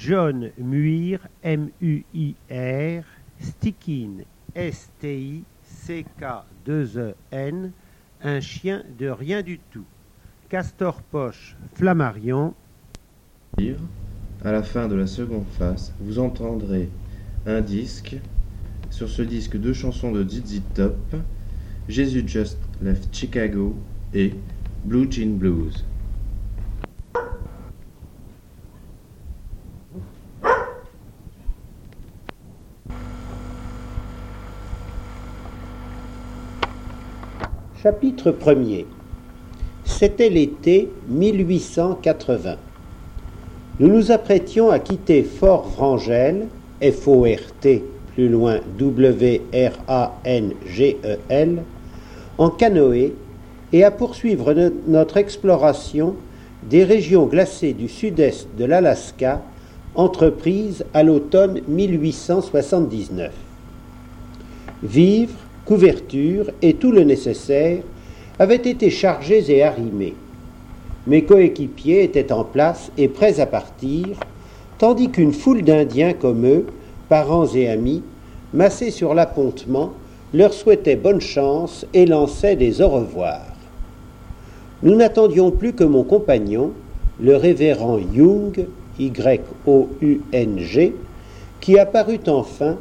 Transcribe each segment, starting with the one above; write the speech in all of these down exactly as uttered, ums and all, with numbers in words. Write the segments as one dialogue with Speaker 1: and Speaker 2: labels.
Speaker 1: John Muir, M U I R, Stickin, S T I C K deux E N, un chien de rien du tout. Castor Poche, Flammarion.
Speaker 2: À la fin de la seconde face, vous entendrez un disque. Sur ce disque, deux chansons de Z Z Top, Jesus Just Left Chicago et Blue Jean Blues.
Speaker 1: Chapitre premier. C'était l'été mille huit cent quatre-vingts. Nous nous apprêtions à quitter Fort Vrangel, F O R T, plus loin W R A N G E L, en canoë et à poursuivre no- notre exploration des régions glacées du sud-est de l'Alaska, entreprise à l'automne mille huit cent soixante-dix-neuf. Vivres, couverture et tout le nécessaire avaient été chargés et arrimés. Mes coéquipiers étaient en place et prêts à partir, tandis qu'une foule d'Indiens comme eux, parents et amis, massés sur l'appontement, leur souhaitait bonne chance et lançait des au revoir. Nous n'attendions plus que mon compagnon, le révérend Young, Y O U N G, qui apparut enfin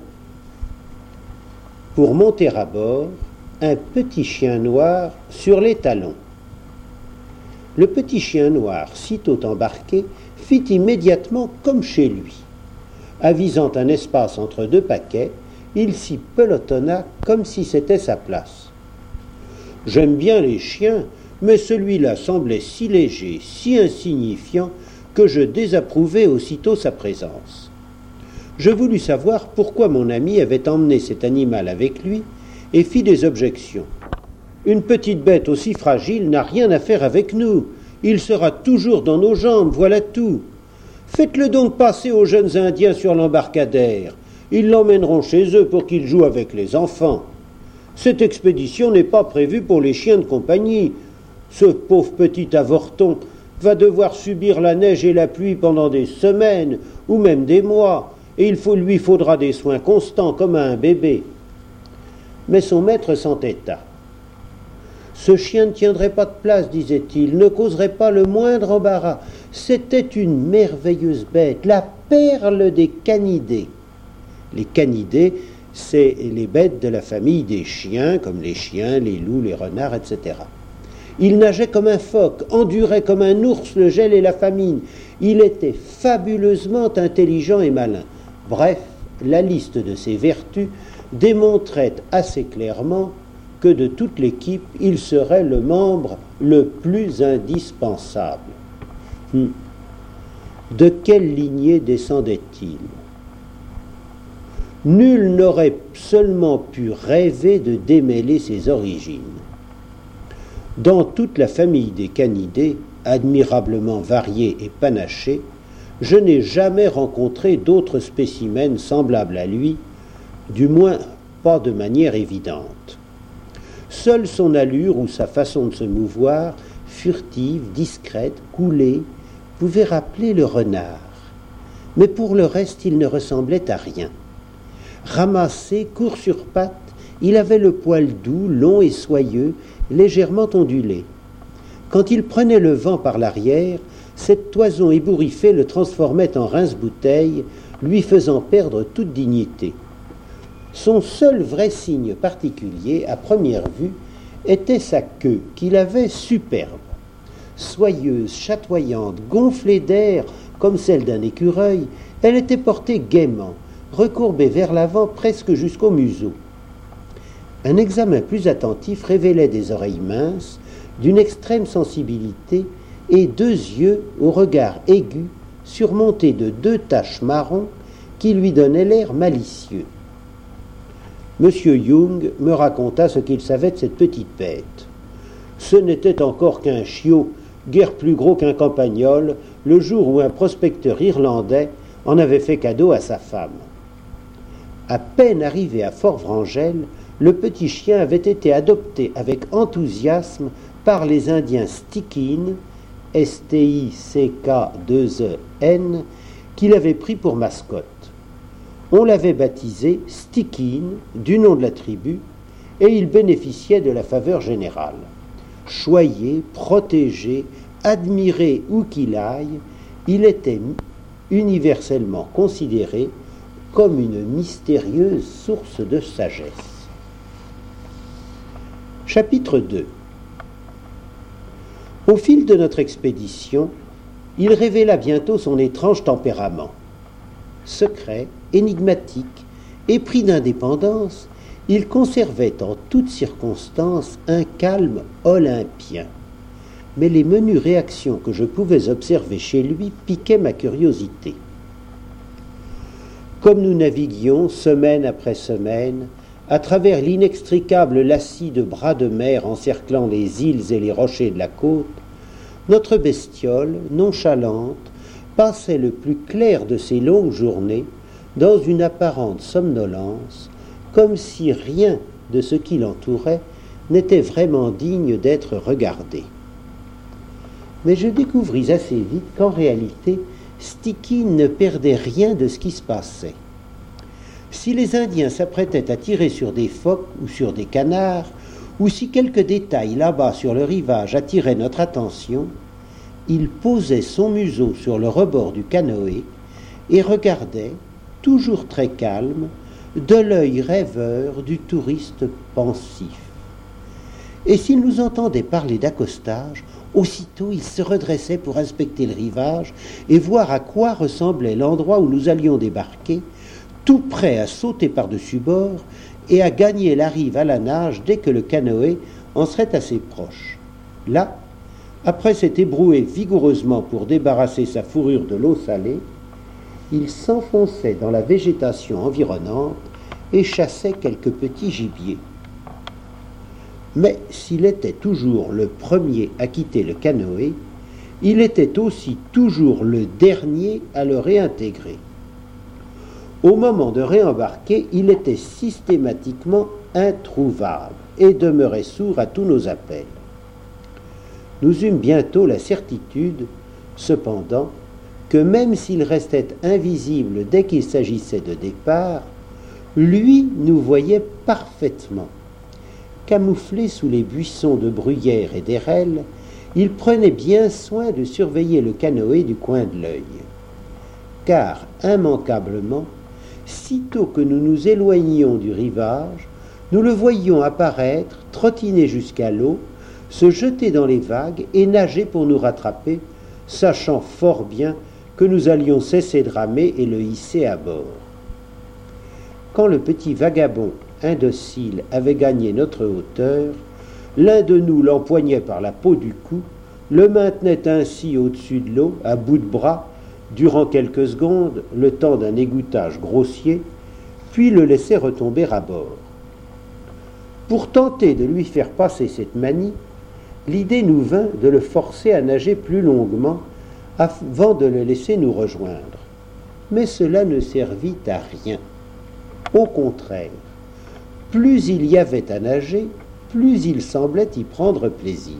Speaker 1: pour monter à bord, un petit chien noir sur les talons. Le petit chien noir, sitôt embarqué, fit immédiatement comme chez lui. Avisant un espace entre deux paquets, il s'y pelotonna comme si c'était sa place. J'aime bien les chiens, mais celui-là semblait si léger, si insignifiant, que je désapprouvai aussitôt sa présence. Je voulus savoir pourquoi mon ami avait emmené cet animal avec lui et fit des objections. « Une petite bête aussi fragile n'a rien à faire avec nous. Il sera toujours dans nos jambes, voilà tout. Faites-le donc passer aux jeunes Indiens sur l'embarcadère. Ils l'emmèneront chez eux pour qu'il joue avec les enfants. Cette expédition n'est pas prévue pour les chiens de compagnie. Ce pauvre petit avorton va devoir subir la neige et la pluie pendant des semaines ou même des mois, et il faut, lui faudra des soins constants comme à un bébé. » Mais son maître s'entêta. « Ce chien ne tiendrait pas de place, disait-il, ne causerait pas le moindre embarras. C'était une merveilleuse bête, la perle des canidés. » Les canidés, c'est les bêtes de la famille des chiens, comme les chiens, les loups, les renards, et cetera. Il nageait comme un phoque, endurait comme un ours le gel et la famine. Il était fabuleusement intelligent et malin. Bref, la liste de ses vertus démontrait assez clairement que de toute l'équipe, il serait le membre le plus indispensable. Hum. De quelle lignée descendait-il ? Nul n'aurait seulement pu rêver de démêler ses origines. Dans toute la famille des canidés, admirablement variée et panachée, je n'ai jamais rencontré d'autres spécimens semblables à lui, du moins pas de manière évidente. Seule son allure ou sa façon de se mouvoir, furtive, discrète, coulée, pouvait rappeler le renard. Mais pour le reste, il ne ressemblait à rien. Ramassé, court sur pattes, il avait le poil doux, long et soyeux, légèrement ondulé. Quand il prenait le vent par l'arrière, cette toison ébouriffée le transformait en rince-bouteille, lui faisant perdre toute dignité. Son seul vrai signe particulier, à première vue, était sa queue, qu'il avait superbe. Soyeuse, chatoyante, gonflée d'air comme celle d'un écureuil, elle était portée gaiement, recourbée vers l'avant presque jusqu'au museau. Un examen plus attentif révélait des oreilles minces, d'une extrême sensibilité, et deux yeux au regard aigu, surmontés de deux taches marron qui lui donnaient l'air malicieux. Monsieur Young me raconta ce qu'il savait de cette petite bête. Ce n'était encore qu'un chiot, guère plus gros qu'un campagnol, le jour où un prospecteur irlandais en avait fait cadeau à sa femme. À peine arrivé à Fort Vrangel, le petit chien avait été adopté avec enthousiasme par les Indiens Stickin, S T I C K deux E N, qu'il avait pris pour mascotte. On l'avait baptisé Stikine, du nom de la tribu, et il bénéficiait de la faveur générale. Choyé, protégé, admiré où qu'il aille, il était universellement considéré comme une mystérieuse source de sagesse. Chapitre deux. Au fil de notre expédition, il révéla bientôt son étrange tempérament. Secret, énigmatique, épris d'indépendance, il conservait en toutes circonstances un calme olympien. Mais les menues réactions que je pouvais observer chez lui piquaient ma curiosité. Comme nous naviguions semaine après semaine, à travers l'inextricable lacis de bras de mer encerclant les îles et les rochers de la côte, notre bestiole, nonchalante, passait le plus clair de ses longues journées dans une apparente somnolence, comme si rien de ce qui l'entourait n'était vraiment digne d'être regardé. Mais je découvris assez vite qu'en réalité, Stikine ne perdait rien de ce qui se passait. Si les Indiens s'apprêtaient à tirer sur des phoques ou sur des canards, ou si quelques détails là-bas sur le rivage attiraient notre attention, il posait son museau sur le rebord du canoë et regardait, toujours très calme, de l'œil rêveur du touriste pensif. Et s'il nous entendait parler d'accostage, aussitôt il se redressait pour inspecter le rivage et voir à quoi ressemblait l'endroit où nous allions débarquer, tout prêt à sauter par-dessus bord et à gagner la rive à la nage dès que le canoë en serait assez proche. Là, après s'être ébroué vigoureusement pour débarrasser sa fourrure de l'eau salée, il s'enfonçait dans la végétation environnante et chassait quelques petits gibiers. Mais s'il était toujours le premier à quitter le canoë, il était aussi toujours le dernier à le réintégrer. Au moment de réembarquer, il était systématiquement introuvable et demeurait sourd à tous nos appels. Nous eûmes bientôt la certitude, cependant, que même s'il restait invisible dès qu'il s'agissait de départ, lui nous voyait parfaitement. Camouflé sous les buissons de bruyères et d'érelles, il prenait bien soin de surveiller le canoë du coin de l'œil. Car, immanquablement, sitôt que nous nous éloignions du rivage, nous le voyions apparaître, trottiner jusqu'à l'eau, se jeter dans les vagues et nager pour nous rattraper, sachant fort bien que nous allions cesser de ramer et le hisser à bord. Quand le petit vagabond indocile avait gagné notre hauteur, l'un de nous l'empoignait par la peau du cou, le maintenait ainsi au-dessus de l'eau, à bout de bras, durant quelques secondes, le temps d'un égouttage grossier, puis le laissait retomber à bord. Pour tenter de lui faire passer cette manie, l'idée nous vint de le forcer à nager plus longuement avant de le laisser nous rejoindre. Mais cela ne servit à rien. Au contraire, plus il y avait à nager, plus il semblait y prendre plaisir.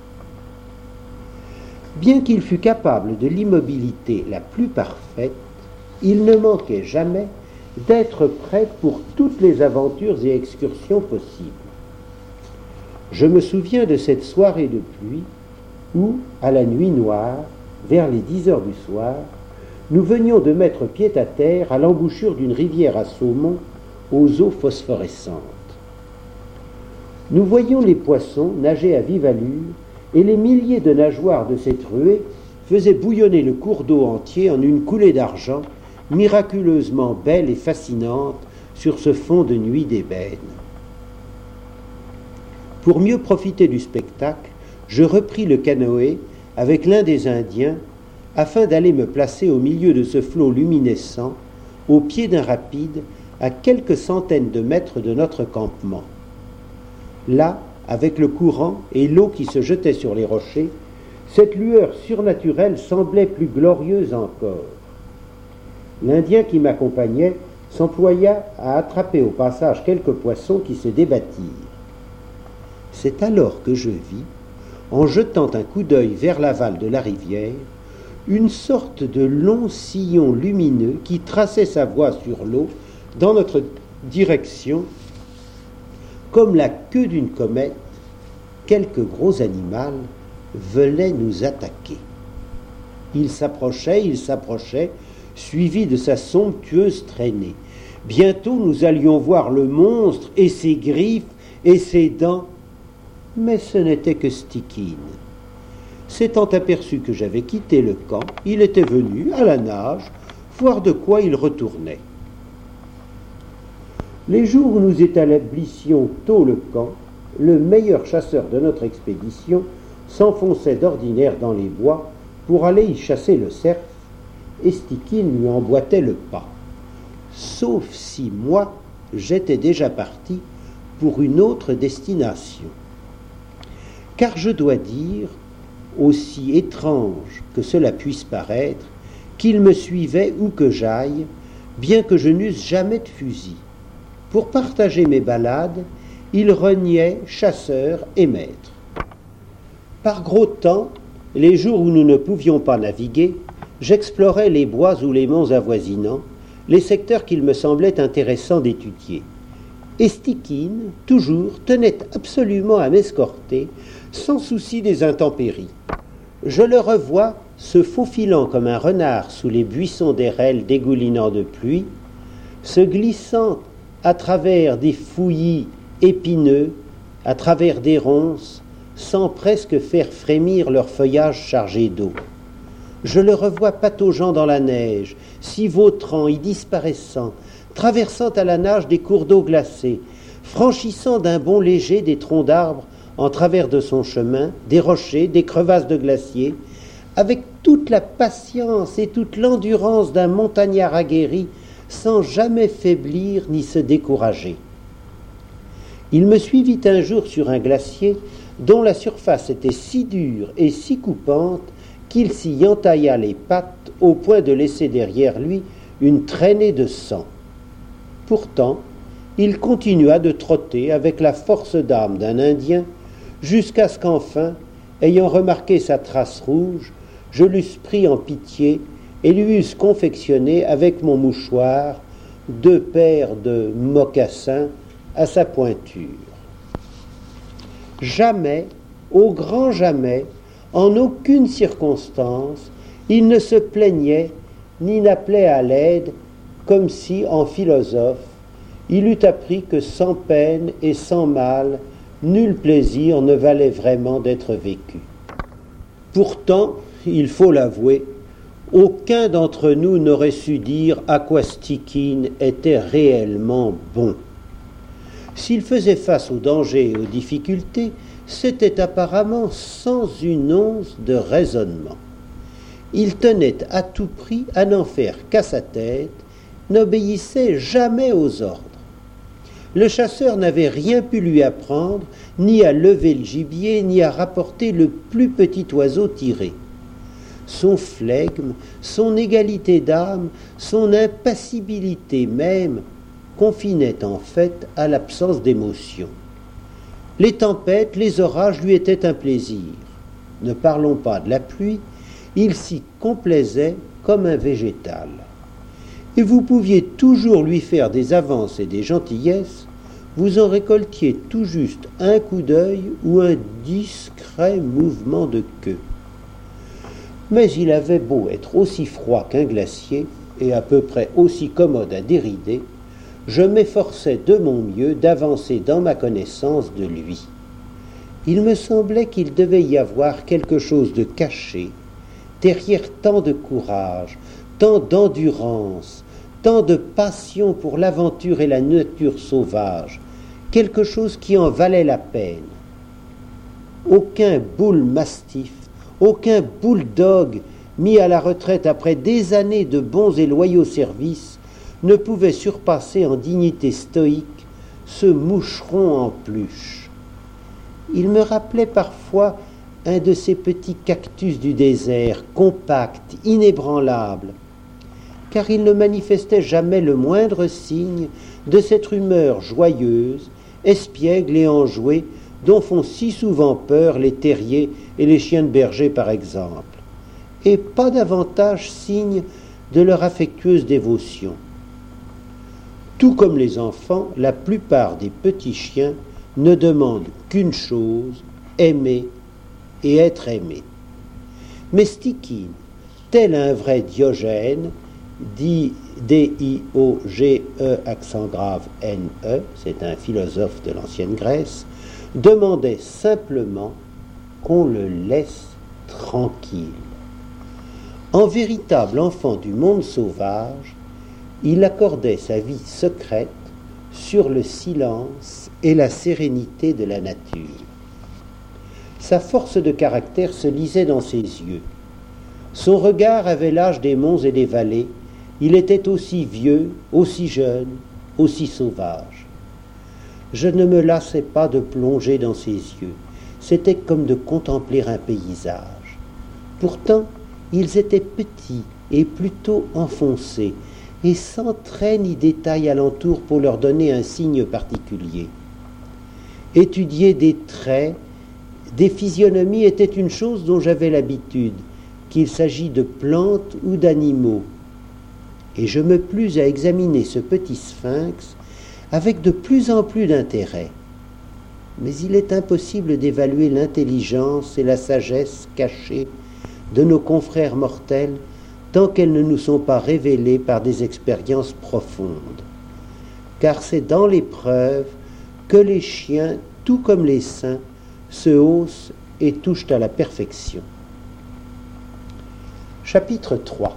Speaker 1: Bien qu'il fût capable de l'immobilité la plus parfaite, il ne manquait jamais d'être prêt pour toutes les aventures et excursions possibles. Je me souviens de cette soirée de pluie où, à la nuit noire, vers les dix heures du soir, nous venions de mettre pied à terre à l'embouchure d'une rivière à saumon aux eaux phosphorescentes. Nous voyions les poissons nager à vive allure et les milliers de nageoires de cette ruée faisaient bouillonner le cours d'eau entier en une coulée d'argent miraculeusement belle et fascinante sur ce fond de nuit d'ébène. Pour mieux profiter du spectacle, je repris le canoë avec l'un des Indiens afin d'aller me placer au milieu de ce flot luminescent, au pied d'un rapide, à quelques centaines de mètres de notre campement. Là, avec le courant et l'eau qui se jetait sur les rochers, cette lueur surnaturelle semblait plus glorieuse encore. L'Indien qui m'accompagnait s'employa à attraper au passage quelques poissons qui se débattirent. C'est alors que je vis, en jetant un coup d'œil vers l'aval de la rivière, une sorte de long sillon lumineux qui traçait sa voie sur l'eau dans notre direction, comme la queue d'une comète. Quelque gros animal venait nous attaquer. Il s'approchait, il s'approchait, suivi de sa somptueuse traînée. Bientôt nous allions voir le monstre et ses griffes et ses dents, mais ce n'était que Stikine. S'étant aperçu que j'avais quitté le camp, il était venu, à la nage, voir de quoi il retournait. Les jours où nous établissions tôt le camp, le meilleur chasseur de notre expédition s'enfonçait d'ordinaire dans les bois pour aller y chasser le cerf, et Stikine lui emboîtait le pas. Sauf si moi, j'étais déjà parti pour une autre destination. Car je dois dire, aussi étrange que cela puisse paraître, qu'il me suivait où que j'aille, bien que je n'eusse jamais de fusil. Pour partager mes balades, il reniait chasseur et maître. Par gros temps, les jours où nous ne pouvions pas naviguer, j'explorais les bois ou les monts avoisinants, les secteurs qu'il me semblait intéressant d'étudier. Et Stikine, toujours, tenait absolument à m'escorter, sans souci des intempéries. Je le revois se faufilant comme un renard sous les buissons d'érel dégoulinant de pluie, se glissant à travers des fouillis épineux, à travers des ronces, sans presque faire frémir leur feuillage chargé d'eau. Je le revois pataugeant dans la neige, s'y vautrant, y disparaissant, traversant à la nage des cours d'eau glacés, franchissant d'un bond léger des troncs d'arbres en travers de son chemin, des rochers, des crevasses de glaciers, avec toute la patience et toute l'endurance d'un montagnard aguerri, sans jamais faiblir ni se décourager. Il me suivit un jour sur un glacier dont la surface était si dure et si coupante qu'il s'y entailla les pattes au point de laisser derrière lui une traînée de sang. Pourtant, il continua de trotter avec la force d'âme d'un Indien jusqu'à ce qu'enfin, ayant remarqué sa trace rouge, je l'eusse pris en pitié et lui eusse confectionné avec mon mouchoir deux paires de mocassins à sa pointure. Jamais, au grand jamais, en aucune circonstance, il ne se plaignait ni n'appelait à l'aide, comme si, en philosophe, il eût appris que sans peine et sans mal, nul plaisir ne valait vraiment d'être vécu. Pourtant, il faut l'avouer, aucun d'entre nous n'aurait su dire à quoi Stikine était réellement bon. S'il faisait face aux dangers et aux difficultés, c'était apparemment sans une once de raisonnement. Il tenait à tout prix à n'en faire qu'à sa tête, n'obéissait jamais aux ordres. Le chasseur n'avait rien pu lui apprendre, ni à lever le gibier, ni à rapporter le plus petit oiseau tiré. Son flegme, son égalité d'âme, son impassibilité même, confinaient en fait à l'absence d'émotion. Les tempêtes, les orages lui étaient un plaisir. Ne parlons pas de la pluie, il s'y complaisait comme un végétal. Et vous pouviez toujours lui faire des avances et des gentillesses, vous en récoltiez tout juste un coup d'œil ou un discret mouvement de queue. Mais il avait beau être aussi froid qu'un glacier et à peu près aussi commode à dérider, je m'efforçais de mon mieux d'avancer dans ma connaissance de lui. Il me semblait qu'il devait y avoir quelque chose de caché, derrière tant de courage, tant d'endurance, tant de passion pour l'aventure et la nature sauvage, quelque chose qui en valait la peine. Aucun boule mastif, aucun bulldog mis à la retraite après des années de bons et loyaux services ne pouvait surpasser en dignité stoïque ce moucheron en peluche. Il me rappelait parfois un de ces petits cactus du désert, compacts, inébranlables, car il ne manifestait jamais le moindre signe de cette humeur joyeuse, espiègle et enjouée dont font si souvent peur les terriers et les chiens de berger par exemple. et pas davantage signe de leur affectueuse dévotion. Tout comme les enfants, la plupart des petits chiens ne demandent qu'une chose, aimer et être aimé. Mais Stikine, tel un vrai Diogène, dit D I O G E accent grave N E, c'est un philosophe de l'ancienne Grèce, demandait simplement qu'on le laisse tranquille. En véritable enfant du monde sauvage, il accordait sa vie secrète sur le silence et la sérénité de la nature. Sa force de caractère se lisait dans ses yeux. Son regard avait l'âge des monts et des vallées. Il était aussi vieux, aussi jeune, aussi sauvage. Je ne me lassais pas de plonger dans ses yeux. C'était comme de contempler un paysage. Pourtant, ils étaient petits et plutôt enfoncés, et sans trait ni détail alentour pour leur donner un signe particulier. Étudier des traits, des physionomies était une chose dont j'avais l'habitude, qu'il s'agit de plantes ou d'animaux. Et je me plus à examiner ce petit sphinx avec de plus en plus d'intérêt. Mais il est impossible d'évaluer l'intelligence et la sagesse cachées de nos confrères mortels tant qu'elles ne nous sont pas révélées par des expériences profondes. Car c'est dans l'épreuve que les chiens, tout comme les saints, se haussent et touchent à la perfection. Chapitre trois.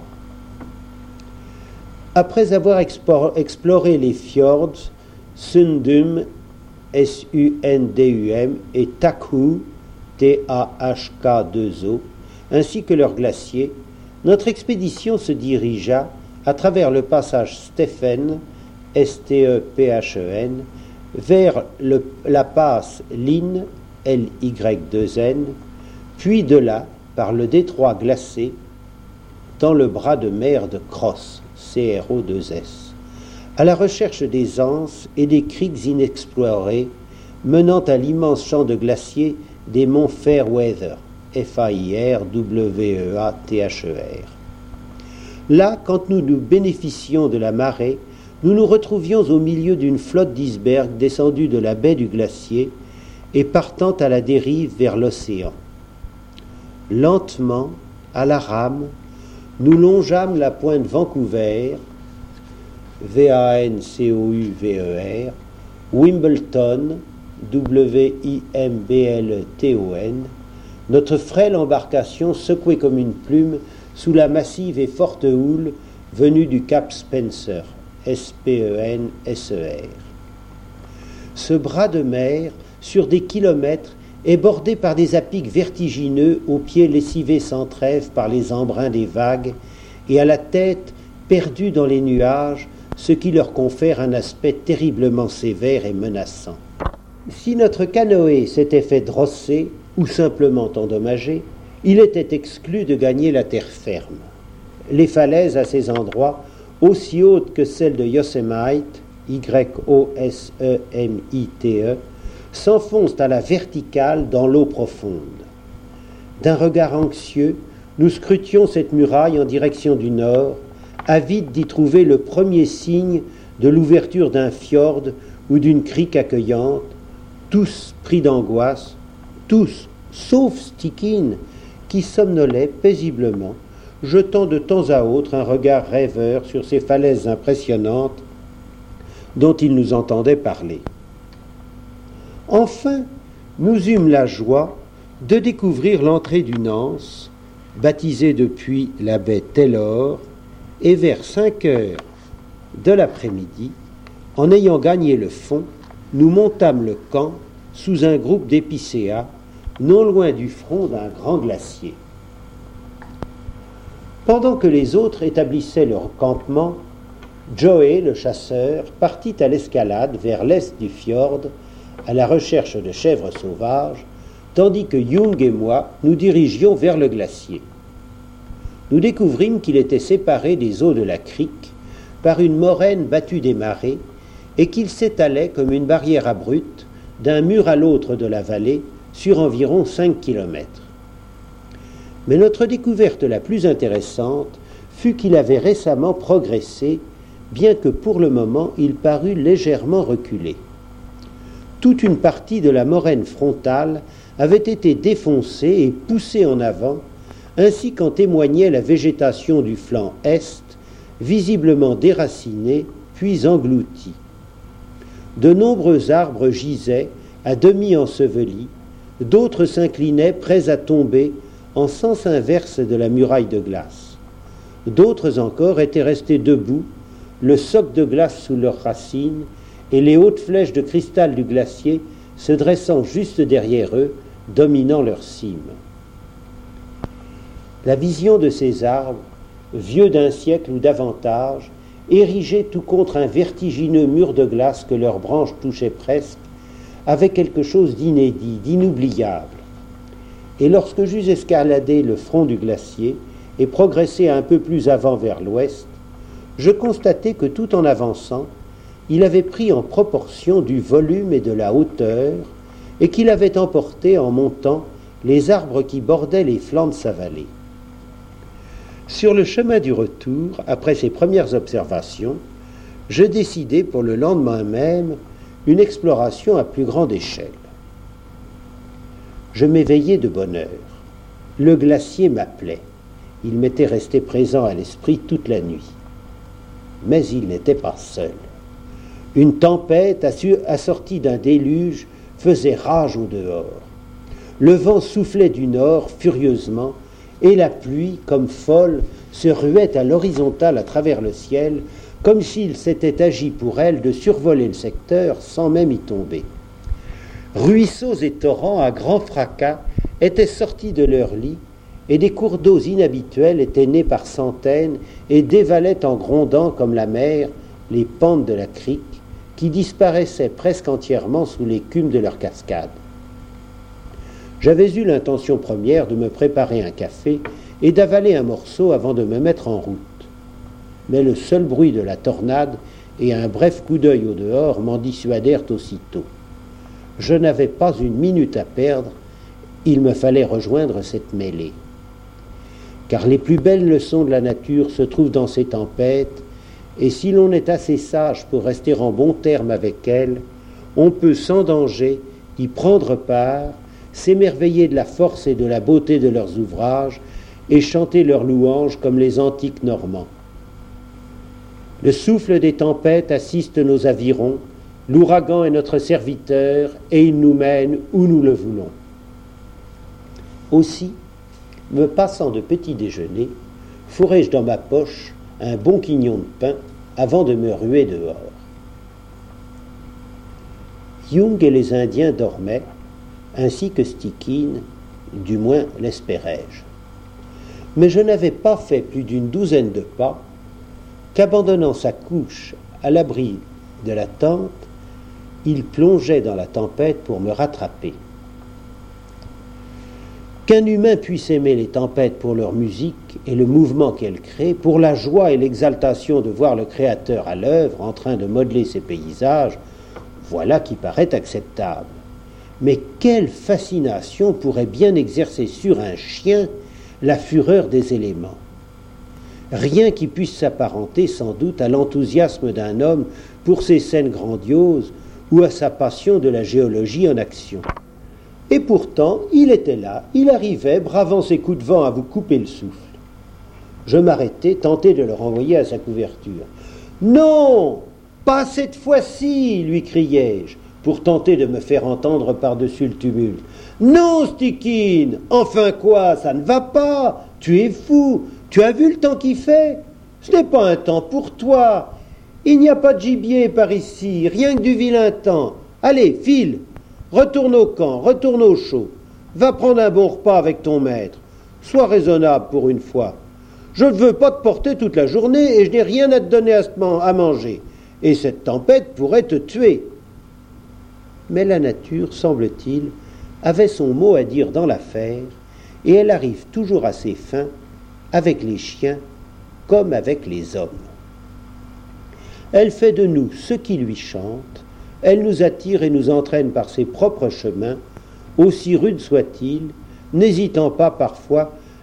Speaker 1: Après avoir exploré les fjords, Sundum, S U N D U M, et Takhu, T A H K deux O, ainsi que leurs glaciers, notre expédition se dirigea à travers le passage Stephen, S T E P H E N, vers le, la passe Lynn, L Y deux N, puis de là, par le détroit glacé, dans le bras de mer de Cross, C R O deux S, à la recherche des anses et des criques inexplorées menant à l'immense champ de glacier des monts Fairweather, F A I R W E A T H E R. Là, quand nous nous bénéficions de la marée, nous nous retrouvions au milieu d'une flotte d'icebergs descendus de la baie du glacier et partant à la dérive vers l'océan. Lentement, à la rame, nous longeâmes la pointe Vancouver, V A N C O U V E R, Wimbledon, W I M B L T O N, notre frêle embarcation secouée comme une plume sous la massive et forte houle venue du cap Spencer, S P E N S E R. Ce bras de mer, sur des kilomètres, est bordé par des à-pics vertigineux aux pieds lessivés sans trêve par les embruns des vagues et à la tête perdue dans les nuages, ce qui leur confère un aspect terriblement sévère et menaçant. Si notre canoë s'était fait drosser ou simplement endommagé, il était exclu de gagner la terre ferme. Les falaises à ces endroits, aussi hautes que celles de Yosemite, Y O S E M I T E, s'enfoncent à la verticale dans l'eau profonde. D'un regard anxieux, nous scrutions cette muraille en direction du nord, avides d'y trouver le premier signe de l'ouverture d'un fjord ou d'une crique accueillante, tous pris d'angoisse, tous, sauf Stikine, qui somnolait paisiblement, jetant de temps à autre un regard rêveur sur ces falaises impressionnantes dont il nous entendait parler. Enfin, nous eûmes la joie de découvrir l'entrée du Nance, baptisée depuis la baie Taylor, et vers cinq heures de l'après-midi, en ayant gagné le fond, nous montâmes le camp sous un groupe d'épicéas, non loin du front d'un grand glacier. Pendant que les autres établissaient leur campement, Joey, le chasseur, partit à l'escalade vers l'est du fjord, à la recherche de chèvres sauvages, tandis que Young et moi nous dirigions vers le glacier. Nous découvrîmes qu'il était séparé des eaux de la crique par une moraine battue des marées et qu'il s'étalait comme une barrière abrupte d'un mur à l'autre de la vallée sur environ cinq kilomètres. Mais notre découverte la plus intéressante fut qu'il avait récemment progressé, bien que pour le moment il parût légèrement reculé. Toute une partie de la moraine frontale avait été défoncée et poussée en avant, ainsi qu'en témoignait la végétation du flanc est, visiblement déracinée puis engloutie. De nombreux arbres gisaient, à demi ensevelis, d'autres s'inclinaient prêts à tomber en sens inverse de la muraille de glace. D'autres encore étaient restés debout, le soc de glace sous leurs racines et les hautes flèches de cristal du glacier se dressant juste derrière eux, dominant leur cime. La vision de ces arbres, vieux d'un siècle ou davantage, érigés tout contre un vertigineux mur de glace que leurs branches touchaient presque, avait quelque chose d'inédit, d'inoubliable. Et lorsque j'eus escaladé le front du glacier et progressé un peu plus avant vers l'ouest, je constatai que tout en avançant, il avait pris en proportion du volume et de la hauteur, et qu'il avait emporté en montant les arbres qui bordaient les flancs de sa vallée. Sur le chemin du retour, après ces premières observations, je décidai pour le lendemain même une exploration à plus grande échelle. Je m'éveillai de bonne heure. Le glacier m'appelait. Il m'était resté présent à l'esprit toute la nuit. Mais il n'était pas seul. Une tempête assortie d'un déluge faisait rage au dehors. Le vent soufflait du nord furieusement et la pluie, comme folle, se ruait à l'horizontale à travers le ciel, comme s'il s'était agi pour elle de survoler le secteur sans même y tomber. Ruisseaux et torrents à grand fracas étaient sortis de leur lit et des cours d'eau inhabituels étaient nés par centaines et dévalaient en grondant comme la mer les pentes de la crique qui disparaissaient presque entièrement sous l'écume de leur cascade. J'avais eu l'intention première de me préparer un café et d'avaler un morceau avant de me mettre en route. Mais le seul bruit de la tornade et un bref coup d'œil au dehors m'en dissuadèrent aussitôt. Je n'avais pas une minute à perdre, il me fallait rejoindre cette mêlée. Car les plus belles leçons de la nature se trouvent dans ces tempêtes, et si l'on est assez sage pour rester en bon terme avec elles, on peut sans danger y prendre part, s'émerveiller de la force et de la beauté de leurs ouvrages et chanter leurs louanges comme les antiques Normands. Le souffle des tempêtes assiste nos avirons, l'ouragan est notre serviteur et il nous mène où nous le voulons. Aussi, me passant de petit déjeuner, fourrai-je dans ma poche un bon quignon de pain avant de me ruer dehors. Young et les Indiens dormaient, ainsi que Stickeen, du moins l'espérais-je. Mais je n'avais pas fait plus d'une douzaine de pas qu'abandonnant sa couche à l'abri de la tente, il plongeait dans la tempête pour me rattraper. Qu'un humain puisse aimer les tempêtes pour leur musique et le mouvement qu'elles créent, pour la joie et l'exaltation de voir le Créateur à l'œuvre en train de modeler ses paysages, voilà qui paraît acceptable. Mais quelle fascination pourrait bien exercer sur un chien la fureur des éléments? Rien qui puisse s'apparenter sans doute à l'enthousiasme d'un homme pour ces scènes grandioses ou à sa passion de la géologie en action. Et pourtant, il était là, il arrivait, bravant ses coups de vent à vous couper le souffle. Je m'arrêtai, tenté de le renvoyer à sa couverture. « Non, pas cette fois-ci !» lui criai-je, pour tenter de me faire entendre par-dessus le tumulte. « Non, Stickeen, enfin quoi, ça ne va pas, tu es fou, tu as vu le temps qu'il fait? Ce n'est pas un temps pour toi, il n'y a pas de gibier par ici, rien que du vilain temps. Allez, file, retourne au camp, retourne au chaud, va prendre un bon repas avec ton maître, sois raisonnable pour une fois. Je ne veux pas te porter toute la journée et je n'ai rien à te donner à manger, et cette tempête pourrait te tuer. » Mais la nature, semble-t-il, avait son mot à dire dans l'affaire, et elle arrive toujours à ses fins, avec les chiens comme avec les hommes. Elle fait de nous ce qui lui chante, elle nous attire et nous entraîne par ses propres chemins, aussi rudes soient-ils, n'hésitant pas parfois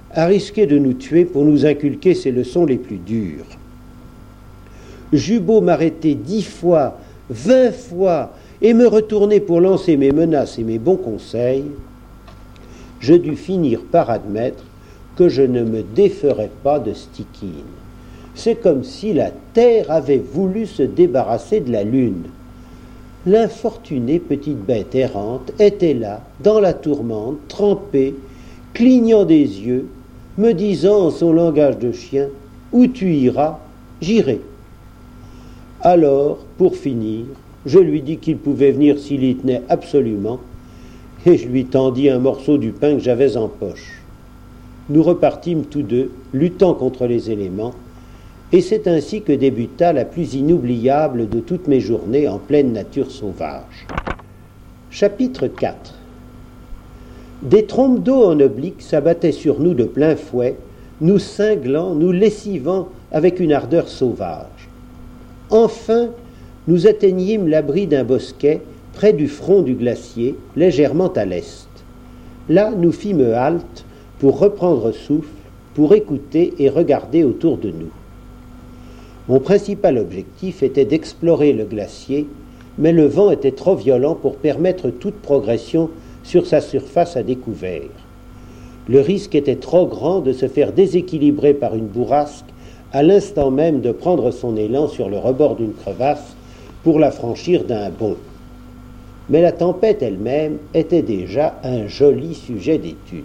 Speaker 1: a risqué de nous tuer pour nous inculquer ses leçons les plus dures. J'eus beau m'arrêter dix fois, vingt fois, et me retourner pour lancer mes menaces et mes bons conseils, je dus finir par admettre que je ne me déferais pas de Stikine. C'est comme si la terre avait voulu se débarrasser de la lune. L'infortunée petite bête errante était là, dans la tourmente, trempée, clignant des yeux, me disant en son langage de chien « Où tu iras, j'irai ». Alors, pour finir, je lui dis qu'il pouvait venir s'il y tenait absolument, et je lui tendis un morceau du pain que j'avais en poche. Nous repartîmes tous deux, luttant contre les éléments, et c'est ainsi que débuta la plus inoubliable de toutes mes journées en pleine nature sauvage. Chapitre quatre. Des trompes d'eau en oblique s'abattaient sur nous de plein fouet, nous cinglant, nous lessivant avec une ardeur sauvage. Enfin, nous atteignîmes l'abri d'un bosquet près du front du glacier, légèrement à l'est. Là, nous fîmes halte pour reprendre souffle, pour écouter et regarder autour de nous. Mon principal objectif était d'explorer le glacier, mais le vent était trop violent pour permettre toute progression sur sa surface à découvert. Le risque était trop grand de se faire déséquilibrer par une bourrasque à l'instant même de prendre son élan sur le rebord d'une crevasse pour la franchir d'un bond. Mais la tempête elle-même était déjà un joli sujet d'étude.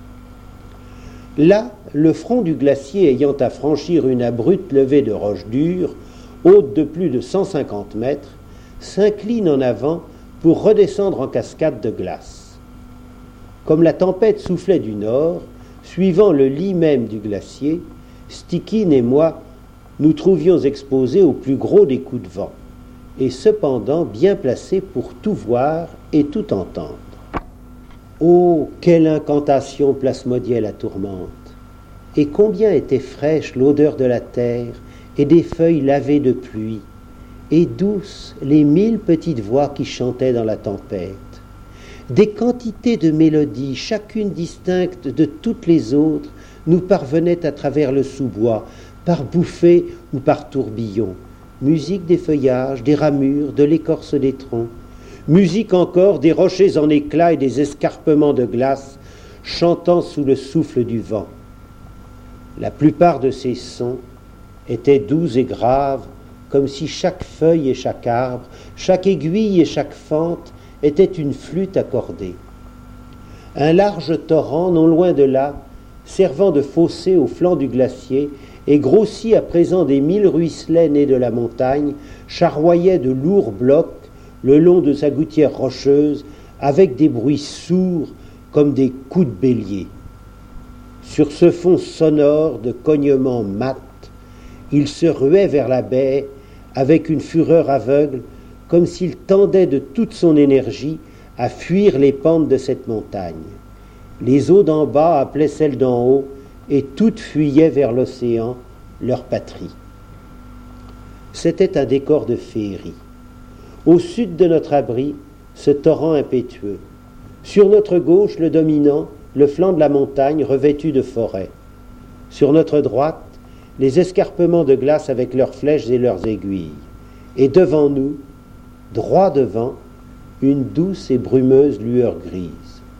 Speaker 1: Là, le front du glacier ayant à franchir une abrupte levée de roches dures, haute de plus de cent cinquante mètres, s'incline en avant pour redescendre en cascade de glace. Comme la tempête soufflait du nord, suivant le lit même du glacier, Stikine et moi nous trouvions exposés au plus gros des coups de vent, et cependant bien placés pour tout voir et tout entendre. Oh, quelle incantation plasmodiait la tourmente! Et combien était fraîche l'odeur de la terre et des feuilles lavées de pluie, et douces les mille petites voix qui chantaient dans la tempête. Des quantités de mélodies, chacune distincte de toutes les autres, nous parvenaient à travers le sous-bois, par bouffées ou par tourbillons. Musique des feuillages, des ramures, de l'écorce des troncs. Musique encore des rochers en éclats et des escarpements de glace, chantant sous le souffle du vent. La plupart de ces sons étaient doux et graves, comme si chaque feuille et chaque arbre, chaque aiguille et chaque fente était une flûte accordée. Un large torrent, non loin de là, servant de fossé au flanc du glacier et grossi à présent des mille ruisselets nés de la montagne, charroyait de lourds blocs le long de sa gouttière rocheuse, avec des bruits sourds comme des coups de bélier. Sur ce fond sonore de cognements mat, il se ruait vers la baie avec une fureur aveugle, comme s'il tendait de toute son énergie à fuir les pentes de cette montagne. Les eaux d'en bas appelaient celles d'en haut, et toutes fuyaient vers l'océan, leur patrie. C'était un décor de féerie. Au sud de notre abri, ce torrent impétueux. Sur notre gauche, le dominant, le flanc de la montagne revêtu de forêt. Sur notre droite, les escarpements de glace avec leurs flèches et leurs aiguilles. Et devant nous, droit devant, une douce et brumeuse lueur grise.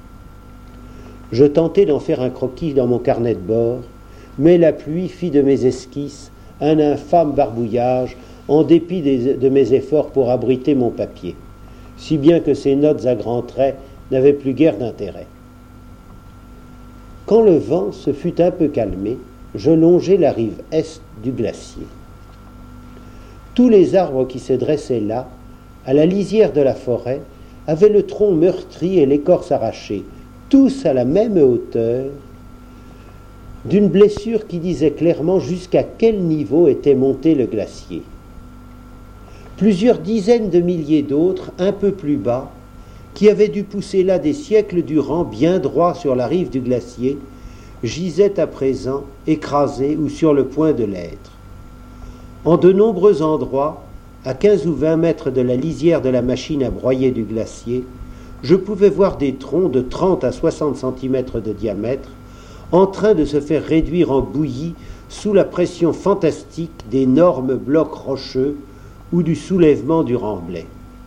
Speaker 1: Je tentai d'en faire un croquis dans mon carnet de bord, mais la pluie fit de mes esquisses un infâme barbouillage en dépit des, de mes efforts pour abriter mon papier, si bien que ces notes à grands traits n'avaient plus guère d'intérêt. Quand le vent se fut un peu calmé, je longeai la rive est du glacier. Tous les arbres qui se dressaient là, à la lisière de la forêt, avaient le tronc meurtri et l'écorce arrachée, tous à la même hauteur, d'une blessure qui disait clairement jusqu'à quel niveau était monté le glacier. Plusieurs dizaines de milliers d'autres, un peu plus bas, qui avaient dû pousser là des siècles durant, bien droits sur la rive du glacier, gisaient à présent écrasés ou sur le point de l'être. En de nombreux endroits, à quinze ou vingt mètres de la lisière de la machine à broyer du glacier, je pouvais voir des troncs de trente à soixante centimètres de diamètre, en train de se faire réduire en bouillie sous la pression fantastique d'énormes blocs rocheux ou du soulèvement du remblai.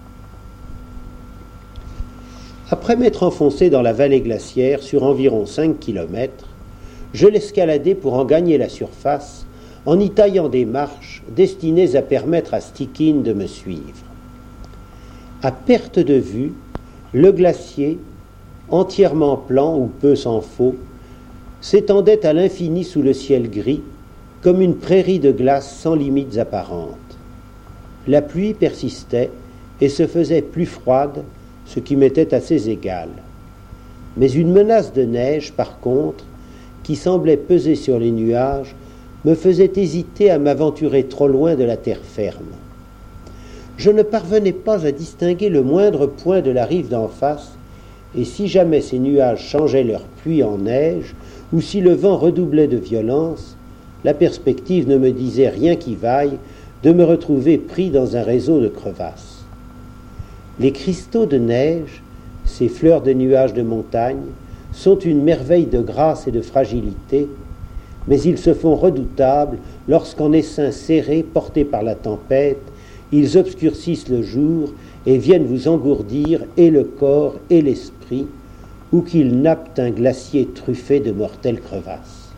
Speaker 1: Après m'être enfoncé dans la vallée glaciaire sur environ cinq kilomètres, je l'escaladai pour en gagner la surface en y taillant des marches destinées à permettre à Stickeen de me suivre. À perte de vue, le glacier, entièrement plan ou peu s'en faut, s'étendait à l'infini sous le ciel gris, comme une prairie de glace sans limites apparentes. La pluie persistait et se faisait plus froide, ce qui m'était assez égal. Mais une menace de neige, par contre, qui semblait peser sur les nuages, me faisait hésiter à m'aventurer trop loin de la terre ferme. Je ne parvenais pas à distinguer le moindre point de la rive d'en face, et si jamais ces nuages changeaient leur pluie en neige, ou si le vent redoublait de violence, la perspective ne me disait rien qui vaille de me retrouver pris dans un réseau de crevasses. Les cristaux de neige, ces fleurs de nuages de montagne, sont une merveille de grâce et de fragilité, mais ils se font redoutables lorsqu'en essaim serré, portés par la tempête, ils obscurcissent le jour et viennent vous engourdir et le corps et l'esprit, ou qu'ils nappent un glacier truffé de mortelles crevasses.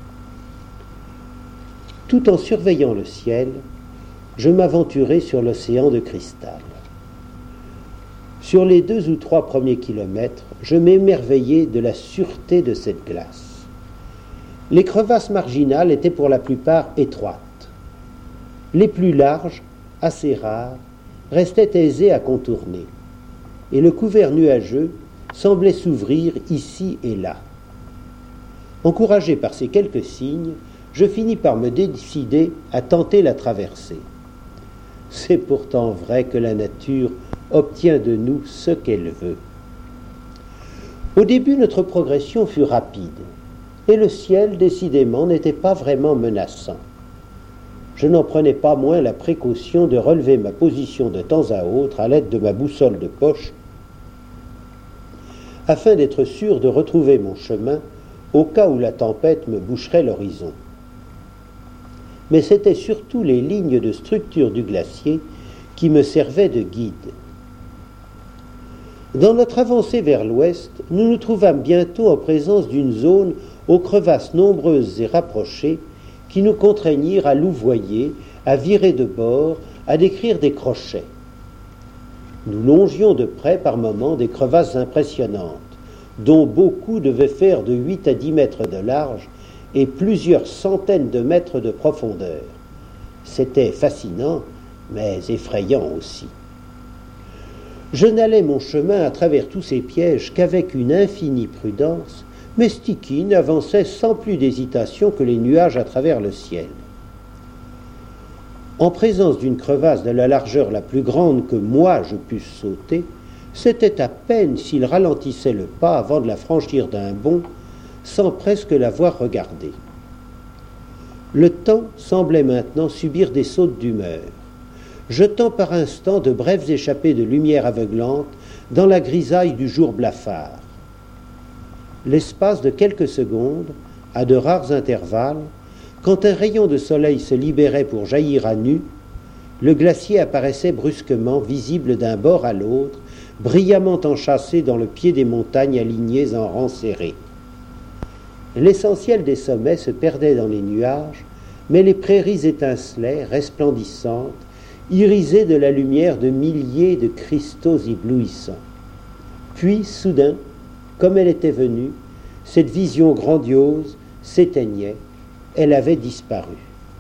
Speaker 1: Tout en surveillant le ciel, je m'aventurai sur l'océan de cristal. Sur les deux ou trois premiers kilomètres, je m'émerveillai de la sûreté de cette glace. Les crevasses marginales étaient pour la plupart étroites. Les plus larges, assez rares, restaient aisées à contourner, et le couvert nuageux semblait s'ouvrir ici et là. Encouragé par ces quelques signes, je finis par me décider à tenter la traversée. C'est pourtant vrai que la nature obtient de nous ce qu'elle veut. Au début, notre progression fut rapide, et le ciel, décidément, n'était pas vraiment menaçant. Je n'en prenais pas moins la précaution de relever ma position de temps à autre à l'aide de ma boussole de poche, afin d'être sûr de retrouver mon chemin au cas où la tempête me boucherait l'horizon. Mais c'étaient surtout les lignes de structure du glacier qui me servaient de guide. Dans notre avancée vers l'ouest, nous nous trouvâmes bientôt en présence d'une zone aux crevasses nombreuses et rapprochées qui nous contraignirent à louvoyer, à virer de bord, à décrire des crochets. Nous longions de près par moments des crevasses impressionnantes, dont beaucoup devaient faire de huit à dix mètres de large et plusieurs centaines de mètres de profondeur. C'était fascinant, mais effrayant aussi. Je n'allais mon chemin à travers tous ces pièges qu'avec une infinie prudence, mais Stickeen avançait sans plus d'hésitation que les nuages à travers le ciel. En présence d'une crevasse de la largeur la plus grande que moi je pusse sauter, c'était à peine s'il ralentissait le pas avant de la franchir d'un bond, sans presque l'avoir regardée. Le temps semblait maintenant subir des sautes d'humeur, jetant par instants de brèves échappées de lumière aveuglante dans la grisaille du jour blafard. L'espace de quelques secondes, à de rares intervalles, quand un rayon de soleil se libérait pour jaillir à nu, le glacier apparaissait brusquement, visible d'un bord à l'autre, brillamment enchâssé dans le pied des montagnes alignées en rangs serrés. L'essentiel des sommets se perdait dans les nuages, mais les prairies étincelaient, resplendissantes, irisées de la lumière de milliers de cristaux éblouissants. Puis, soudain, comme elle était venue, cette vision grandiose s'éteignait, elle avait disparu.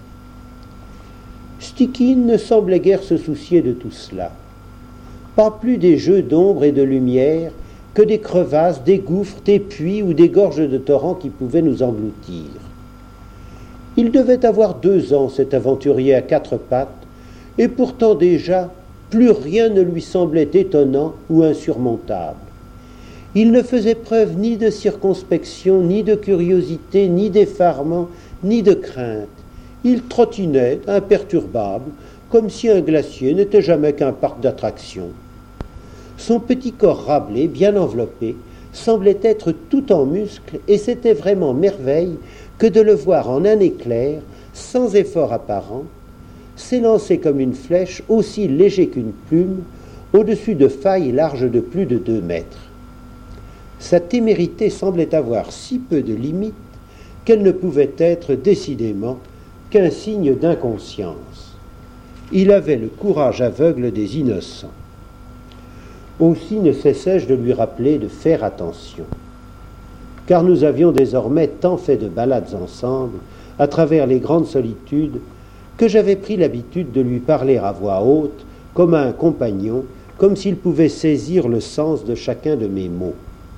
Speaker 1: Stickeen ne semblait guère se soucier de tout cela. Pas plus des jeux d'ombre et de lumière que des crevasses, des gouffres, des puits ou des gorges de torrents qui pouvaient nous engloutir. Il devait avoir deux ans, cet aventurier à quatre pattes, et pourtant déjà, plus rien ne lui semblait étonnant ou insurmontable. Il ne faisait preuve ni de circonspection, ni de curiosité, ni d'effarement, ni de crainte. Il trottinait, imperturbable, comme si un glacier n'était jamais qu'un parc d'attractions. Son petit corps râblé, bien enveloppé, semblait être tout en muscles, et c'était vraiment merveille que de le voir en un éclair, sans effort apparent, s'élancer comme une flèche, aussi léger qu'une plume, au-dessus de failles larges de plus de deux mètres. Sa témérité semblait avoir si peu de limites qu'elle ne pouvait être décidément qu'un signe d'inconscience. Il avait le courage aveugle des innocents. Aussi ne cessais-je de lui rappeler de faire attention, car nous avions désormais tant fait de balades ensemble, à travers les grandes solitudes, que j'avais pris l'habitude de lui parler à voix haute, comme à un compagnon, comme s'il pouvait saisir le sens de chacun de mes mots.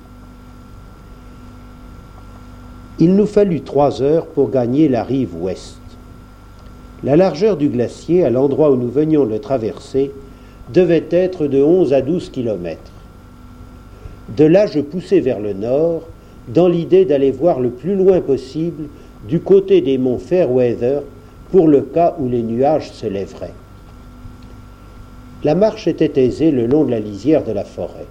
Speaker 1: Il nous fallut trois heures pour gagner la rive ouest. La largeur du glacier, à l'endroit où nous venions de le traverser, devait être de onze à douze kilomètres. De là, je poussai vers le nord, dans l'idée d'aller voir le plus loin possible du côté des monts Fairweather, pour le cas où les nuages se lèveraient. La marche était aisée le long de la lisière de la forêt.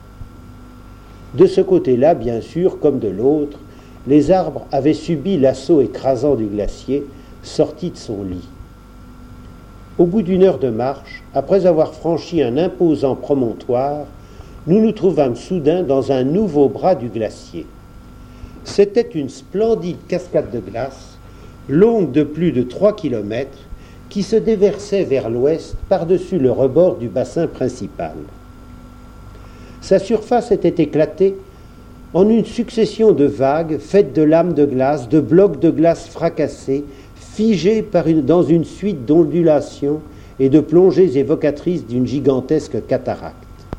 Speaker 1: De ce côté-là, bien sûr, comme de l'autre, les arbres avaient subi l'assaut écrasant du glacier, sorti de son lit. Au bout d'une heure de marche, après avoir franchi un imposant promontoire, nous nous trouvâmes soudain dans un nouveau bras du glacier. C'était une splendide cascade de glace, longue de plus de trois kilomètres, qui se déversait vers l'ouest par-dessus le rebord du bassin principal. Sa surface était éclatée en une succession de vagues faites de lames de glace, de blocs de glace fracassés, figés par une, dans une suite d'ondulations et de plongées évocatrices d'une gigantesque cataracte.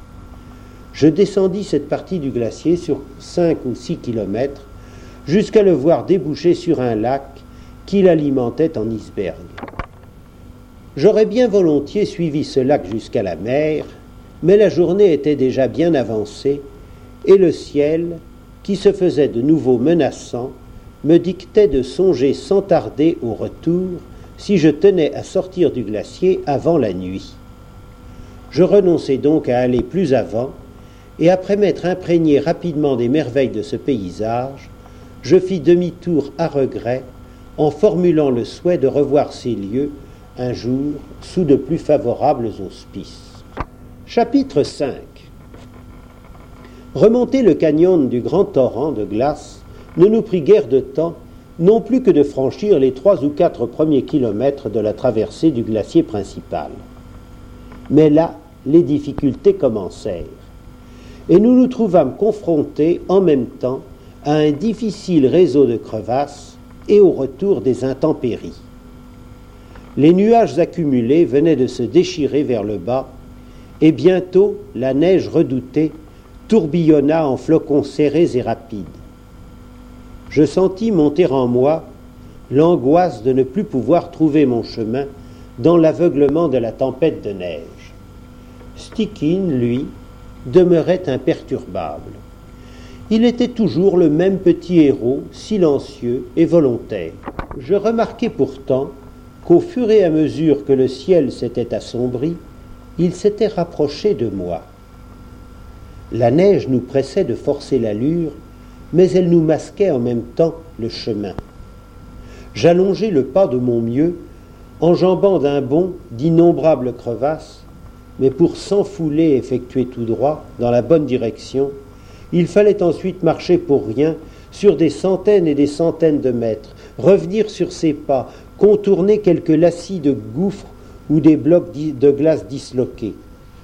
Speaker 1: Je descendis cette partie du glacier sur cinq ou six kilomètres jusqu'à le voir déboucher sur un lac qui l'alimentait en iceberg. J'aurais bien volontiers suivi ce lac jusqu'à la mer, mais la journée était déjà bien avancée et le ciel, qui se faisait de nouveau menaçant, me dictait de songer sans tarder au retour si je tenais à sortir du glacier avant la nuit. Je renonçai donc à aller plus avant, et après m'être imprégné rapidement des merveilles de ce paysage, je fis demi-tour à regret en formulant le souhait de revoir ces lieux un jour sous de plus favorables auspices. Chapitre cinq. Remonter le canyon du grand torrent de glace ne nous prit guère de temps, non plus que de franchir les trois ou quatre premiers kilomètres de la traversée du glacier principal. Mais là, les difficultés commencèrent, et nous nous trouvâmes confrontés en même temps à un difficile réseau de crevasses et au retour des intempéries. Les nuages accumulés venaient de se déchirer vers le bas, et bientôt la neige redoutée tourbillonna en flocons serrés et rapides. Je sentis monter en moi l'angoisse de ne plus pouvoir trouver mon chemin dans l'aveuglement de la tempête de neige. Stikine, lui, demeurait imperturbable. Il était toujours le même petit héros, silencieux et volontaire. Je remarquai pourtant qu'au fur et à mesure que le ciel s'était assombri, il s'était rapproché de moi. La neige nous pressait de forcer l'allure, mais elle nous masquait en même temps le chemin. J'allongeai le pas de mon mieux, enjambant d'un bond d'innombrables crevasses, mais pour s'enfouler et effectuer tout droit, dans la bonne direction, il fallait ensuite marcher pour rien sur des centaines et des centaines de mètres, revenir sur ses pas, contourner quelques lacis de gouffres ou des blocs de glace disloqués.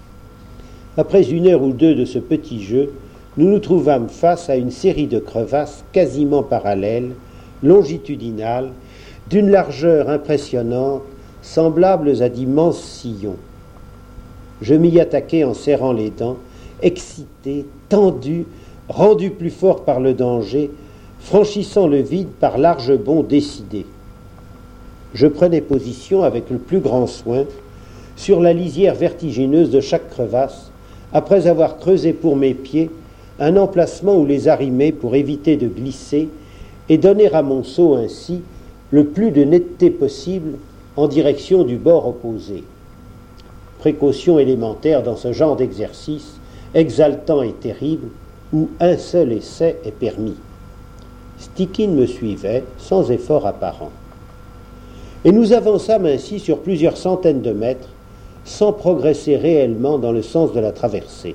Speaker 1: Après une heure ou deux de ce petit jeu, nous nous trouvâmes face à une série de crevasses quasiment parallèles, longitudinales, d'une largeur impressionnante, semblables à d'immenses sillons. Je m'y attaquai en serrant les dents, excité, tendu, rendu plus fort par le danger, franchissant le vide par larges bonds décidés. Je prenais position avec le plus grand soin sur la lisière vertigineuse de chaque crevasse, après avoir creusé pour mes pieds un emplacement où les arrimer pour éviter de glisser et donner à mon saut ainsi le plus de netteté possible en direction du bord opposé. Précaution élémentaire dans ce genre d'exercice, exaltant et terrible, où un seul essai est permis. Stikine me suivait sans effort apparent. Et nous avançâmes ainsi sur plusieurs centaines de mètres, sans progresser réellement dans le sens de la traversée.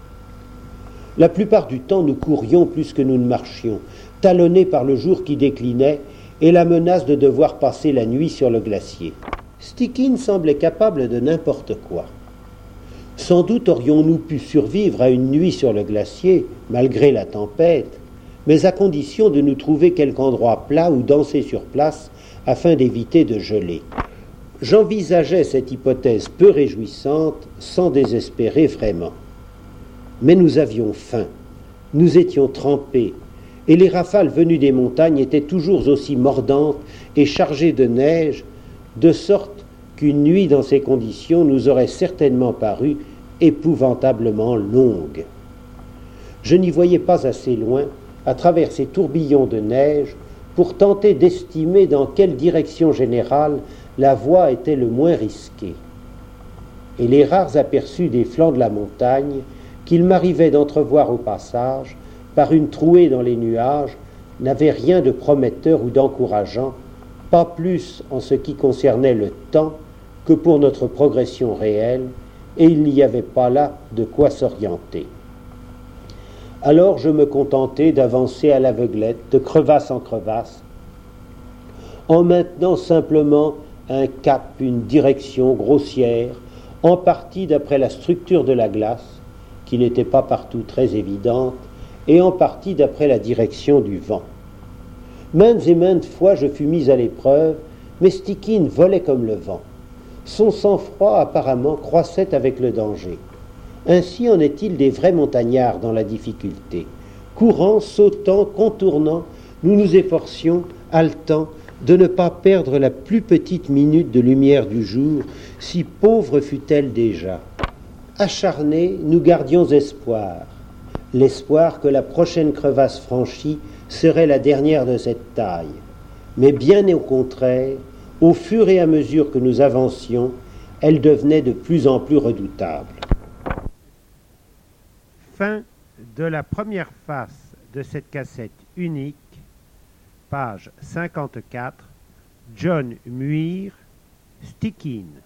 Speaker 1: La plupart du temps, nous courions plus que nous ne marchions, talonnés par le jour qui déclinait et la menace de devoir passer la nuit sur le glacier. Stikine semblait capable de n'importe quoi. Sans doute aurions-nous pu survivre à une nuit sur le glacier, malgré la tempête, mais à condition de nous trouver quelque endroit plat où danser sur place afin d'éviter de geler. J'envisageais cette hypothèse peu réjouissante sans désespérer vraiment. Mais nous avions faim, nous étions trempés, et les rafales venues des montagnes étaient toujours aussi mordantes et chargées de neige, de sorte qu'une nuit dans ces conditions nous aurait certainement paru épouvantablement longue. Je n'y voyais pas assez loin, à travers ces tourbillons de neige, pour tenter d'estimer dans quelle direction générale la voie était le moins risquée. Et les rares aperçus des flancs de la montagne, qu'il m'arrivait d'entrevoir au passage, par une trouée dans les nuages, n'avaient rien de prometteur ou d'encourageant, pas plus en ce qui concernait le temps que pour notre progression réelle, et il n'y avait pas là de quoi s'orienter. Alors je me contentai d'avancer à l'aveuglette, de crevasse en crevasse, en maintenant simplement un cap, une direction grossière, en partie d'après la structure de la glace, qui n'était pas partout très évidente, et en partie d'après la direction du vent. Maintes et maintes fois je fus mis à l'épreuve, mais Stikine volait comme le vent. Son sang-froid apparemment croissait avec le danger. Ainsi en est-il des vrais montagnards dans la difficulté. Courant, sautant, contournant, nous nous efforcions, haletant, de ne pas perdre la plus petite minute de lumière du jour, si pauvre fût-elle déjà. Acharnés, nous gardions espoir. L'espoir que la prochaine crevasse franchie serait la dernière de cette taille. Mais bien au contraire, au fur et à mesure que nous avancions, elle devenait de plus en plus redoutable. Fin de la première face de cette cassette unique, page cinquante-quatre, John Muir, Stikine.